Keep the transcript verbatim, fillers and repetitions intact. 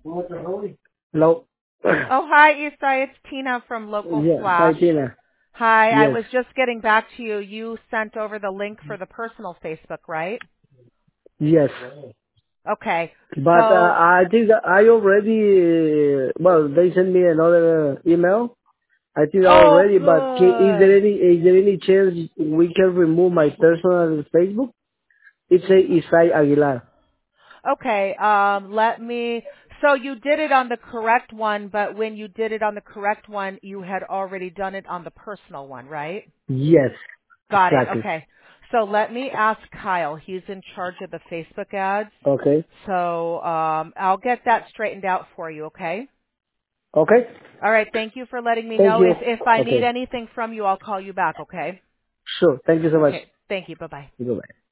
Hello. Oh, hi, Isai. It's Tina from Local Yeah. Hi, Flash. Tina. Hi, I Yes. was just getting back to you. You sent over the link for the personal Facebook, right? Yes. Okay. But uh, So, I think that I already. Uh, well, they sent me another email. I think oh, already. But ca is there good. any is there any chance we can remove my personal Facebook? It's a Isai Aguilar. Okay, um, let me, so you did it on the correct one, but when you did it on the correct one, you had already done it on the personal one, right? Yes. Got it. Exactly. Okay. So let me ask Kyle. He's in charge of the Facebook ads. Okay. So, um, I'll get that straightened out for you, okay? Okay. All right. Thank you for letting me Thank know. you. If if I need Okay. anything from you, I'll call you back, okay? Sure. Thank you so much. Okay. Thank you. Bye-bye. Goodbye.